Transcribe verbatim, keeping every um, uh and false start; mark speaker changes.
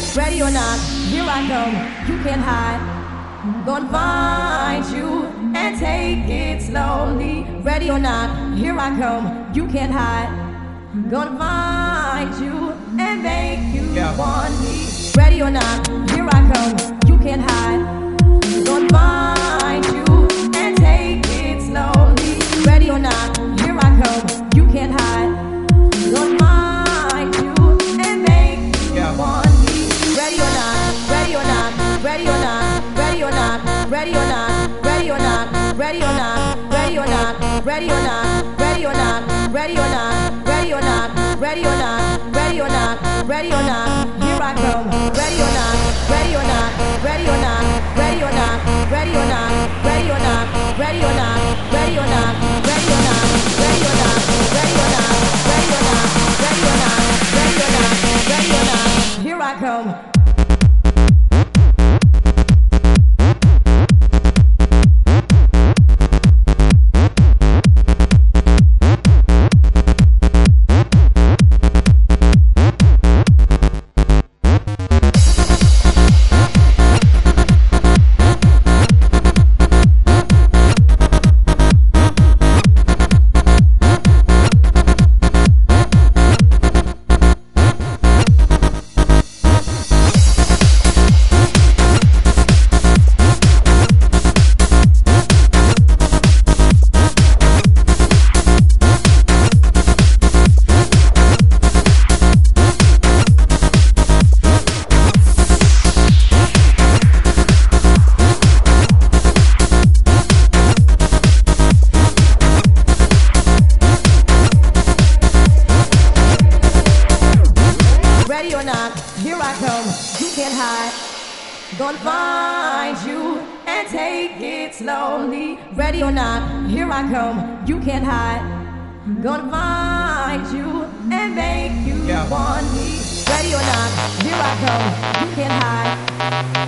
Speaker 1: ready or not, here I come, you can't hide. Gonna find you and take it slowly. Ready or not, here I come, you can't hide. Gonna find you and make you yeah. want me. Ready or not, here I come, you can't hide. Gonna find you and take it slowly. Ready or not, here I come, you can't hide. Gonna find you and make you yeah. want me. Ready or not, ready or not, ready or not, ready or not, ready or not, ready or not, ready or not, ready or not, ready or not, ready or not, ready or not, ready or not, ready or not, ready or not, ready or not, here I come. Ready or not, ready or not, ready or not, ready or not, ready or not, ready or not, ready or not, ready or not, ready or not, ready or not, ready or not, ready or not, ready or not, ready or not, ready or not, here I come. Ready or not, here I come, you can't hide. Gonna find you and take it slowly. Ready or not, here I come, you can't hide. Gonna find you and make you yeah. want me. Ready or not, here I come, you can't hide.